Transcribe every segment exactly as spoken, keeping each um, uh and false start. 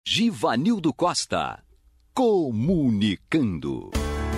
Givanildo Costa, comunicando.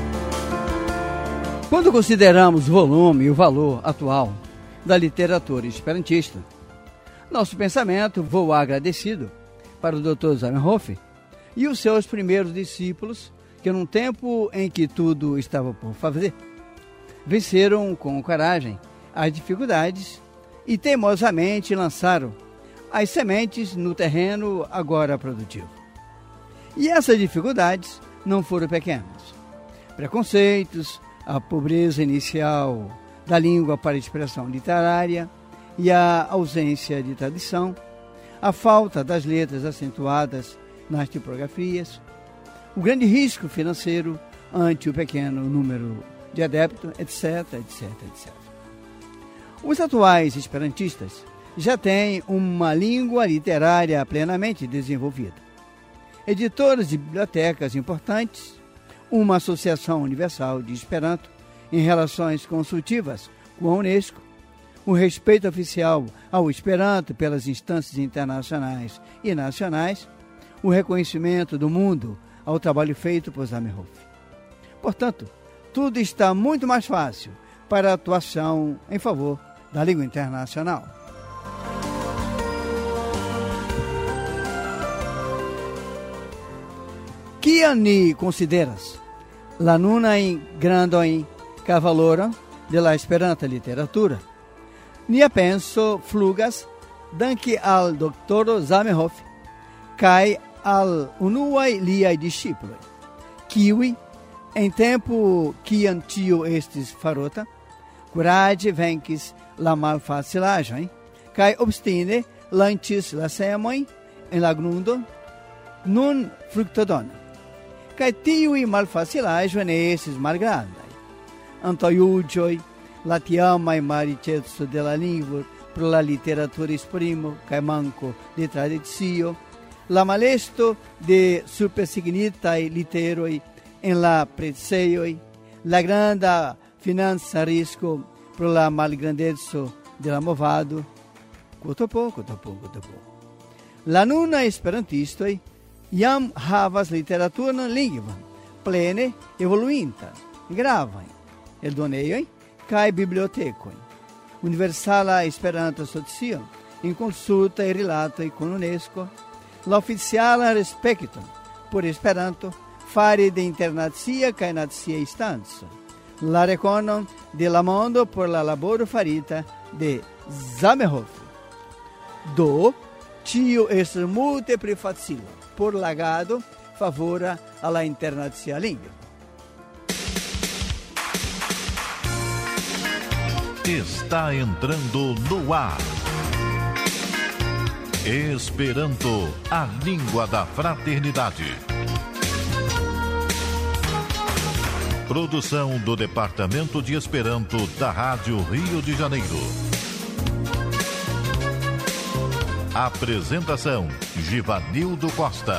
Quando consideramos o volume e o valor atual da literatura esperantista, nosso pensamento voa agradecido para o doutor Zamenhof e os seus primeiros discípulos, que num tempo em que tudo estava por fazer, venceram com coragem as dificuldades e teimosamente lançaram as sementes no terreno agora produtivo. E essas dificuldades não foram pequenas. Preconceitos, a pobreza inicial da língua para expressão literária e a ausência de tradição, a falta das letras acentuadas nas tipografias, o grande risco financeiro ante o pequeno número de adeptos, etc, etc, etcétera. Os atuais esperantistas já têm uma língua literária plenamente desenvolvida. Editoras de bibliotecas importantes, uma associação universal de Esperanto em relações consultivas com a Unesco, o respeito oficial ao Esperanto pelas instâncias internacionais e nacionais, o reconhecimento do mundo ao trabalho feito por Zamenhof. Portanto, tudo está muito mais fácil para a atuação em favor da língua internacional. Kiam ni consideras la nunajn grandojn kavaloron de la Esperanta literatura? Nia penso flugas danke al doktoro Zamenhof kaj al unuaj liaj disĉiploj, kiuj en tempo kiam tio estis farota, kuraĝe venkis la malfacilaĵojn kaj obstine lanĉis la semojn en la grundo nun fruktodona. Kaj tiuj malfacilaĵoj ne estis malgrandaj. Antaŭjuĝoj, la tiamaj malriĉeco de la lingvo pro la literatura esprimo kaj manko de tradicio, la malesto de supersignitaj literoj en la precejoj, la granda financa risko pro la malgrandeco de la movado, kotopo, kotopo, kotopo. La nunaj esperantistoj jam havas literaturan lingvon, plene evoluintan, gravan, eldonejojn kaj bibliotekojn. Universala Esperanto-Asocio en konsultaj rilatoj kun Unesko, la oficialan respekton por Esperanto fare de internacia kaj nacia instanco, la rekonon de la mondo por la laboro farita de Zamenhof. Do, tio estas multe pli facila por lagado favora a la internacia lingua. Está entrando no ar. Esperanto, a língua da fraternidade. Produção do Departamento de Esperanto da Rádio Rio de Janeiro. Apresentação: Givanildo Costa.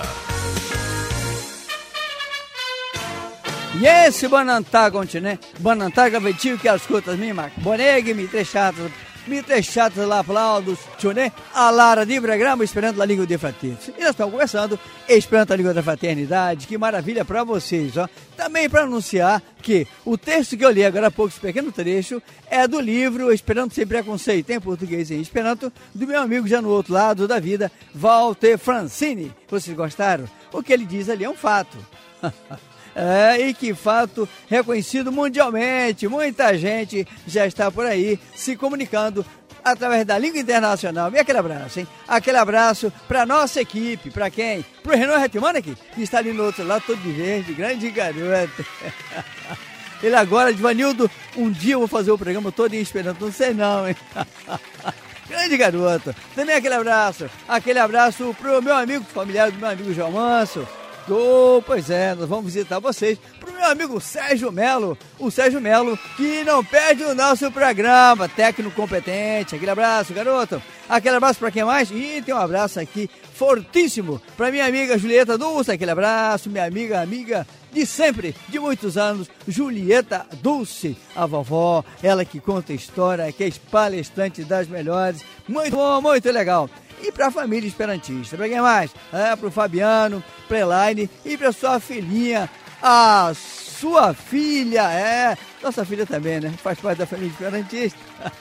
Yes, banantá continente, banantá gavetinho que as cotas me marcam. Bonegue, me trechatas, me trechatas lá aplaudos, tchuné, a Lara de programa Esperanto a Língua de Fraternidade. E nós estamos conversando, Esperanto a Língua da Fraternidade, que maravilha para vocês, ó. Também para anunciar que o texto que eu li agora há pouco, esse pequeno trecho, é do livro Esperanto Sem Preconceito, em português e em Esperanto, do meu amigo já no outro lado da vida, Walter Francini. Vocês gostaram? O que ele diz ali é um fato. É, e que fato reconhecido mundialmente. Muita gente já está por aí se comunicando através da língua internacional. E aquele abraço, hein? Aquele abraço para nossa equipe. Para quem? Para o Renan Retmanek, que está ali no outro lado, todo de verde, grande garoto. Ele agora, Givanildo, um dia eu vou fazer o programa todo em Esperanto, não sei não, hein? Grande garoto. Também aquele abraço. Aquele abraço para o meu amigo familiar do meu amigo João Manso. Oh, pois é, nós vamos visitar vocês pro meu amigo Sérgio Melo, o Sérgio Melo, que não perde o nosso programa, técnico competente. Aquele abraço, garoto. Aquele abraço para quem mais? E tem um abraço aqui fortíssimo para minha amiga Julieta Dulce. Aquele abraço, minha amiga, amiga de sempre, de muitos anos, Julieta Dulce, a vovó, ela que conta história, que é palestrante das melhores. Muito bom, muito legal. e para a família esperantista. Para quem mais? É, para o Fabiano, para Elaine e para sua filhinha, a sua filha, é, nossa filha também, né? Faz parte da família esperantista.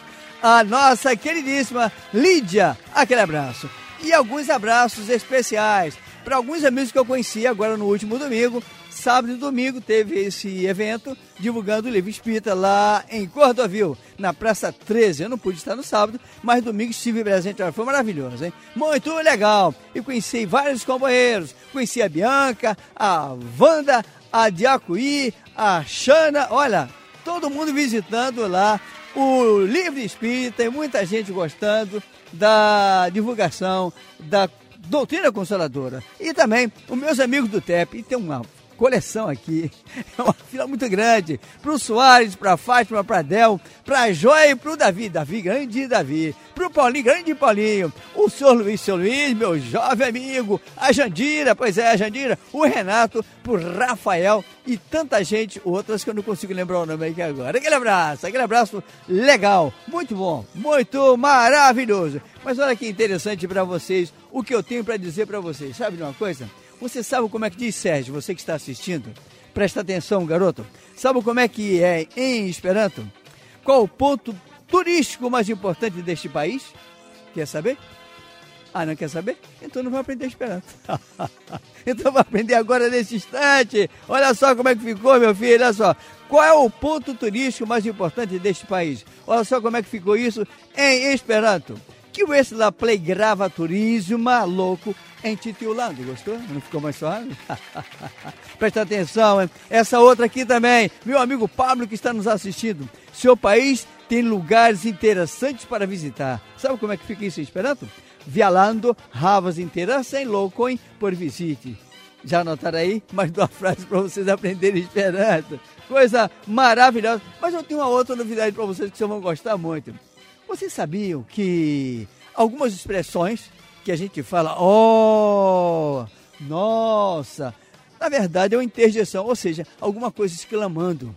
A nossa queridíssima Lídia, aquele abraço. E alguns abraços especiais para alguns amigos que eu conheci agora no último domingo. Sábado e domingo teve esse evento divulgando o livro espírita lá em Cordovil, na Praça treze. Eu não pude estar no sábado, mas domingo estive presente. Foi maravilhoso, hein? Muito legal. E conheci vários companheiros. Conheci a Bianca, a Wanda, a Diacuí, a Xana. Olha, todo mundo visitando lá o livro espírita e muita gente gostando da divulgação da doutrina consoladora. E também os meus amigos do T E P. E tem uma coleção aqui, é uma fila muito grande, para o Soares, para a Fátima, para a Del, para a Joia e para o Davi, Davi, grande Davi, para o Paulinho, grande Paulinho, o senhor Luiz, senhor Luiz, meu jovem amigo, a Jandira, pois é, a Jandira, o Renato, para o Rafael e tanta gente, outras que eu não consigo lembrar o nome aqui agora. Aquele abraço, aquele abraço legal, muito bom, muito maravilhoso. Mas olha que interessante para vocês, o que eu tenho para dizer para vocês, sabe de uma coisa? Você sabe como é que diz, Sérgio, você que está assistindo? Presta atenção, garoto. Sabe como é que é em Esperanto? Qual o ponto turístico mais importante deste país? Quer saber? Ah, não quer saber? Então não vai aprender Esperanto. Então vai aprender agora nesse instante. Olha só como é que ficou, meu filho, olha só. Qual é o ponto turístico mais importante deste país? Olha só como é que ficou isso em Esperanto. Que o esse lá play grava turismo louco em Titiulândia, gostou? Não ficou mais suave? Presta atenção, hein? Essa outra aqui também, meu amigo Pablo que está nos assistindo. Seu país tem lugares interessantes para visitar. Sabe como é que fica isso em Esperanto? Vialando, havas interessantes louco por visite. Já anotaram aí? Mais duas frases para vocês aprenderem Esperanto. Coisa maravilhosa. Mas eu tenho uma outra novidade para vocês que vocês vão gostar muito. Vocês sabiam que algumas expressões que a gente fala, oh, nossa, na verdade é uma interjeição, ou seja, alguma coisa exclamando.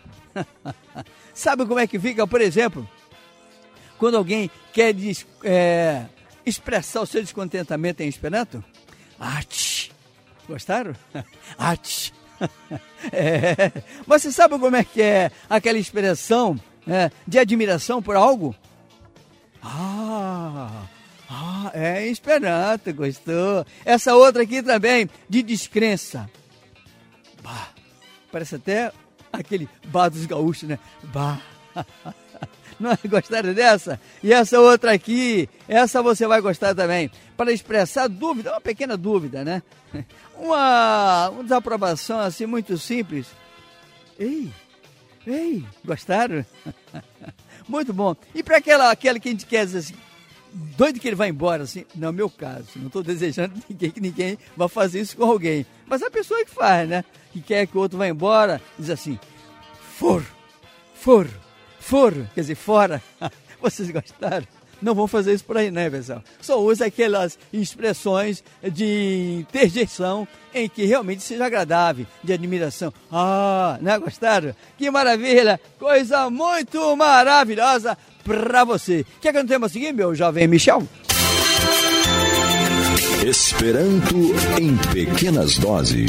Sabe como é que fica, por exemplo, quando alguém quer des, é, expressar o seu descontentamento em Esperanto? Ach! Gostaram? Ach! É. Mas você sabe como é que é aquela expressão é, de admiração por algo? Ah, ah, é Esperanto, gostou? Essa outra aqui também, de descrença. Bah, parece até aquele bar dos gaúchos, né? Bah. Não é? Gostaram dessa? E essa outra aqui, essa você vai gostar também. Para expressar dúvida, uma pequena dúvida, né? Uma, uma desaprovação assim muito simples. Ei, ei, gostaram? Muito bom. E para aquela, aquela que a gente quer dizer assim, doido que ele vai embora, assim, não é o meu caso. Não estou desejando ninguém, que ninguém vá fazer isso com alguém. Mas a pessoa que faz, né? Que quer que o outro vá embora, diz assim, for, for, for, quer dizer, fora. Vocês gostaram? Não vão fazer isso por aí, né, pessoal? Só usa aquelas expressões de interjeição em que realmente seja agradável, de admiração. Ah, né? Gostaram? Que maravilha! Coisa muito maravilhosa pra você. Quer que eu não tenha seguir, meu jovem Michel? Esperanto em pequenas doses.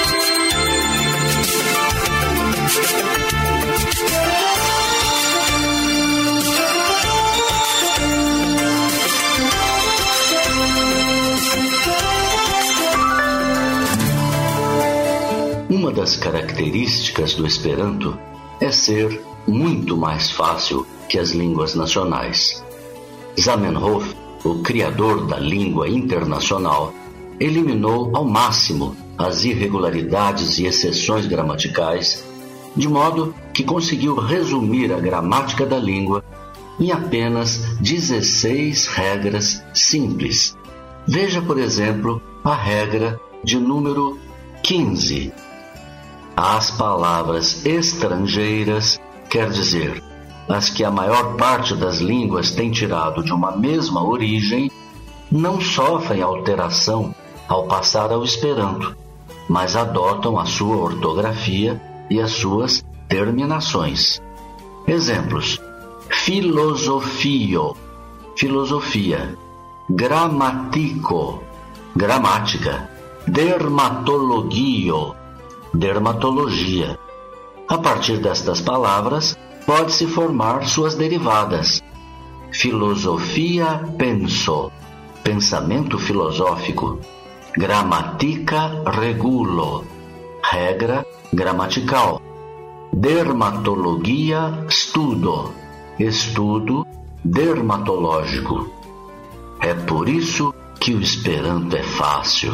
Uma das características do Esperanto é ser muito mais fácil que as línguas nacionais. Zamenhof, o criador da língua internacional, eliminou ao máximo as irregularidades e exceções gramaticais, de modo que conseguiu resumir a gramática da língua em apenas dezesseis regras simples. Veja, por exemplo, a regra de número quinze. As palavras estrangeiras, quer dizer, as que a maior parte das línguas tem tirado de uma mesma origem, não sofrem alteração ao passar ao Esperanto, mas adotam a sua ortografia e as suas terminações. Exemplos: filosofio, filosofia, gramatiko, gramática, dermatologio, dermatologia. A partir destas palavras, pode-se formar suas derivadas. Filosofia penso, pensamento filosófico. Gramatica regulo, regra gramatical. Dermatologia estudo, estudo dermatológico. É por isso que o Esperanto é fácil.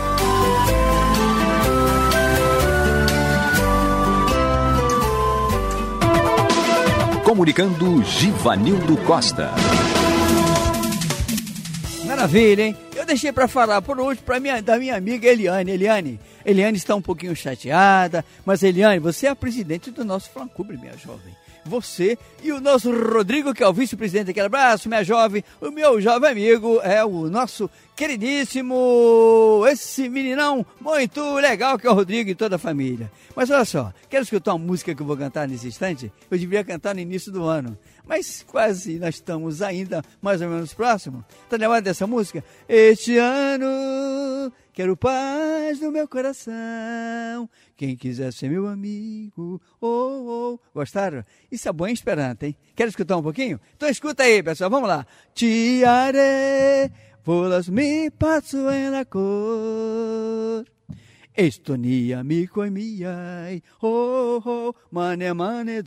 Comunicando Givanildo Costa. Maravilha, hein? Eu deixei para falar por último pra minha, da minha amiga Eliane. Eliane, Eliane está um pouquinho chateada, mas Eliane, você é a presidente do nosso fã-clube, minha jovem. Você e o nosso Rodrigo, que é o vice-presidente daquele abraço, minha jovem, o meu jovem amigo é o nosso queridíssimo, esse meninão muito legal que é o Rodrigo e toda a família. Mas olha só, quero escutar uma música que eu vou cantar nesse instante? Eu deveria cantar no início do ano, mas quase nós estamos ainda mais ou menos próximo. Tá lembrado dessa música? Este ano quero paz no meu coração, quem quiser ser meu amigo, oh, oh. Gostaram? Isso é bom em Esperanto, hein? Quer escutar um pouquinho? Então escuta aí, pessoal, vamos lá. Ti haré volas mi paso en la cor, esto ni amigo e miai, oh, oh, mane mane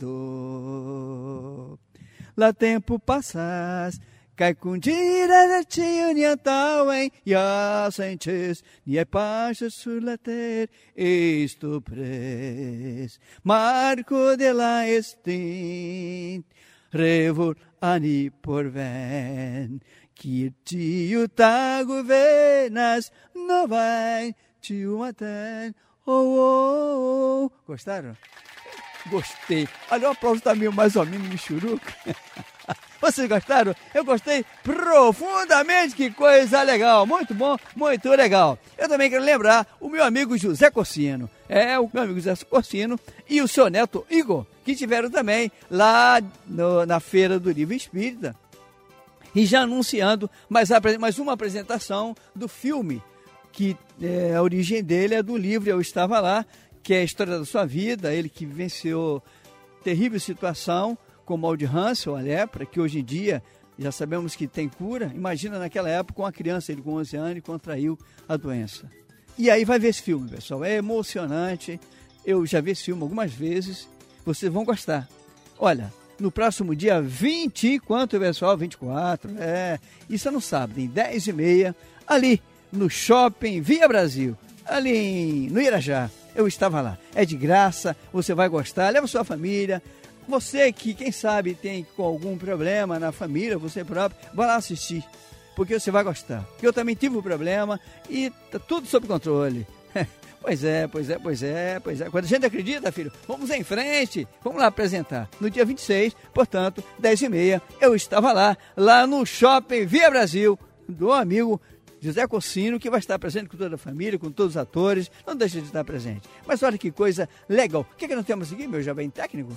do. La tempo passas, cai com dire tinho ni atauen, ya sentes, ni é pacha sur la ter, esto pres, marco de la estint, revol ani por ven, que tio tago venas, não vai tio matar, oh, oh, oh. Gostaram? Gostei. Olha, o aplauso tá meio mais ou menos michuruca. Vocês gostaram? Eu gostei profundamente, que coisa legal. Muito bom, muito legal. Eu também quero lembrar o meu amigo José Corsino. É, o meu amigo José Corsino e o seu neto Igor, que estiveram também lá no, na Feira do Livro Espírita. E já anunciando mais, mais uma apresentação do filme, que é, a origem dele é do livro Eu Estava Lá, que é a história da sua vida, ele que vivenciou terrível situação com o mal de Hansen, a lepra, que hoje em dia já sabemos que tem cura. Imagina naquela época uma criança, ele com onze anos, e contraiu a doença. E aí vai ver esse filme, pessoal, é emocionante, eu já vi esse filme algumas vezes, vocês vão gostar. Olha, no próximo dia vinte, quanto, pessoal? vinte e quatro, é, isso é no sábado, em dez e meia, ali no Shopping Via Brasil, ali em, no Irajá. Eu estava lá, é de graça, você vai gostar, leva sua família, você que, quem sabe, tem com algum problema na família, você próprio, vai lá assistir, porque você vai gostar. Eu também tive um problema e tá tudo sob controle. Pois é, pois é, pois é, pois é. Quando a gente acredita, filho, vamos em frente, vamos lá apresentar. No dia vinte e seis, portanto, dez e meia, eu estava lá, lá no Shopping Via Brasil, do amigo José Corsino, que vai estar presente com toda a família, com todos os atores, não deixa de estar presente. Mas olha que coisa legal. O que é que nós temos aqui, meu jovem técnico?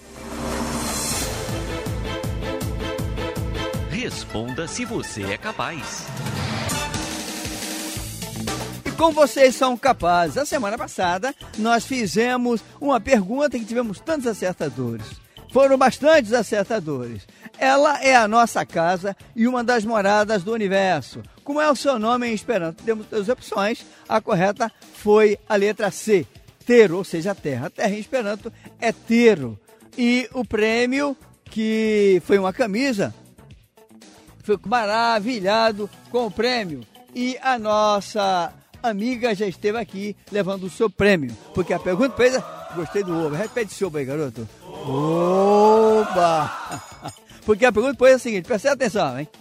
Responda se você é capaz. Com vocês são capazes. A semana passada nós fizemos uma pergunta que tivemos tantos acertadores. Foram bastantes acertadores. Ela é a nossa casa e uma das moradas do universo. Como é o seu nome em Esperanto? Temos duas opções. A correta foi a letra C, Tero, ou seja, terra. A terra em Esperanto é Tero. E o prêmio, que foi uma camisa, fico maravilhado com o prêmio. E a nossa amiga já esteve aqui levando o seu prêmio, porque a pergunta fez, gostei do ovo, repete o seu aí, garoto. Oba! Porque a pergunta foi a seguinte, preste atenção, hein?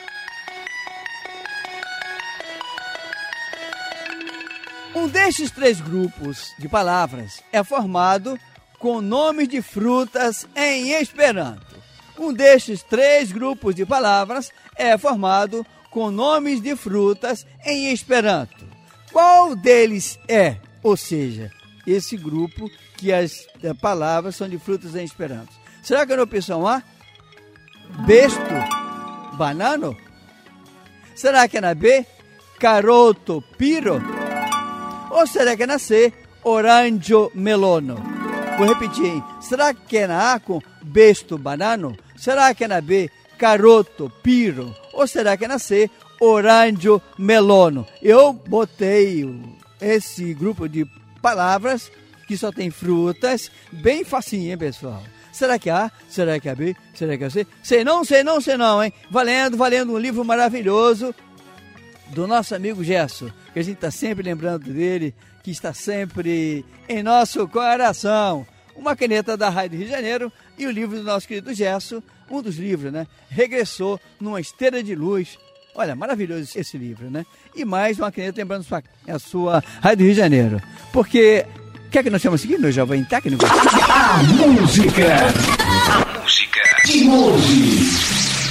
Um destes três grupos de palavras é formado com nomes de frutas em Esperanto. Um destes três grupos de palavras é formado com nomes de frutas em Esperanto. Qual deles é? Ou seja, esse grupo que as palavras são de frutas em Esperanto. Será que é na opção A? Besto? Banano? Será que é na B, caroto piro? Ou será que é na C, oranjo melono? Vou repetir, hein? Será que é na A com besto banano? Será que é na B, caroto piro? Ou será que é na C, oranjo melono? Eu botei esse grupo de palavras que só tem frutas, bem facinho, hein, pessoal? Será que é A? Será que é B? Será que é C? Sei não, sei não, sei não, hein? Valendo, valendo um livro maravilhoso do nosso amigo Gesso, que a gente está sempre lembrando dele, que está sempre em nosso coração. Uma caneta da Rádio Rio de Janeiro e o livro do nosso querido Gesso, um dos livros, né? Regressou numa esteira de luz. Olha, maravilhoso esse livro, né? E mais uma caneta lembrando sua, a sua Rádio Rio de Janeiro. Porque, o que é que nós chamamos aqui no Jovem Técnico? A música. A música de hoje.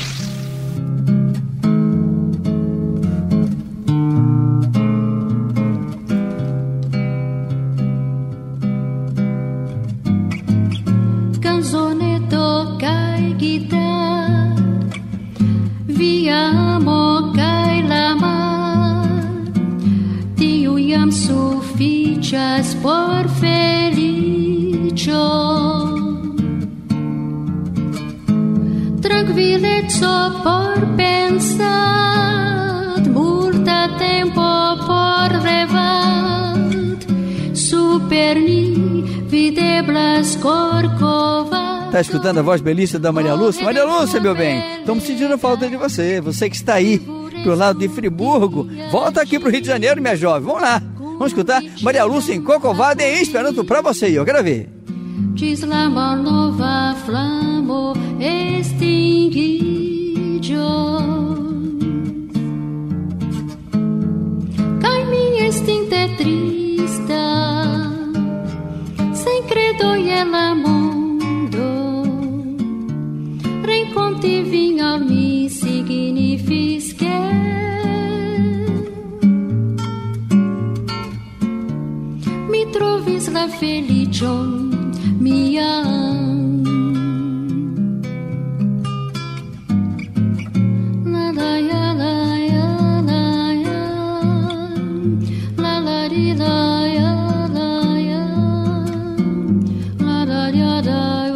Por felicio tranquillezzo por pensar multa tempo por revat superni videblas corcova. Tá escutando a voz belíssima da Maria Lúcia? Maria Lúcia, meu bem, estamos sentindo falta de você. Você que está aí pro lado de Friburgo, volta aqui pro Rio de Janeiro, minha jovem. Vamos lá. Vamos escutar Maria Lúcia em Corcovado e esperando pra você. Eu quero ver. Diz l'amor nova flamo extinguido. Cai minha extinta é trista, sem credo e ela mundo. Renconti vinha mi significa. Trovis la felicion mia. La la ya la ya la ya. La la di la ya la ya. La la ya da